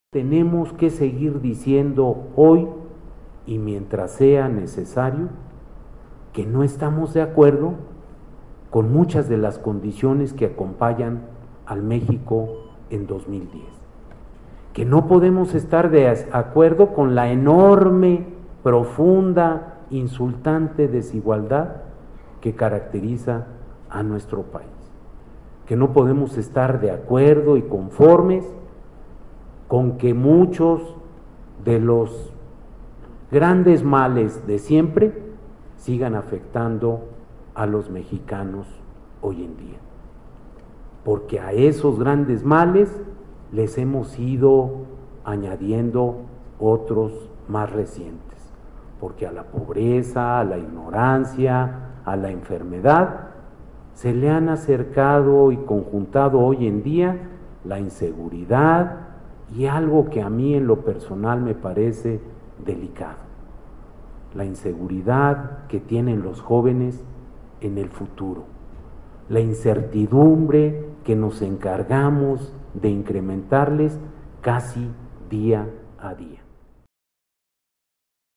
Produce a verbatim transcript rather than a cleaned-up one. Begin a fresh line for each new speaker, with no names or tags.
Tenemos que seguir diciendo hoy y mientras sea necesario que no estamos de acuerdo con muchas de las condiciones que acompañan al México en dos mil diez, que no podemos estar de acuerdo con la enorme, profunda, insultante desigualdad que caracteriza a nuestro país, que no podemos estar de acuerdo y conformes con que muchos de los grandes males de siempre sigan afectando a los mexicanos hoy en día, porque a esos grandes males les hemos ido añadiendo otros más recientes, porque a la pobreza, a la ignorancia, a la enfermedad se le han acercado y conjuntado hoy en día la inseguridad y algo que a mí en lo personal me parece delicado, la inseguridad que tienen los jóvenes en el futuro, la incertidumbre que nos encargamos de incrementarles casi día a día.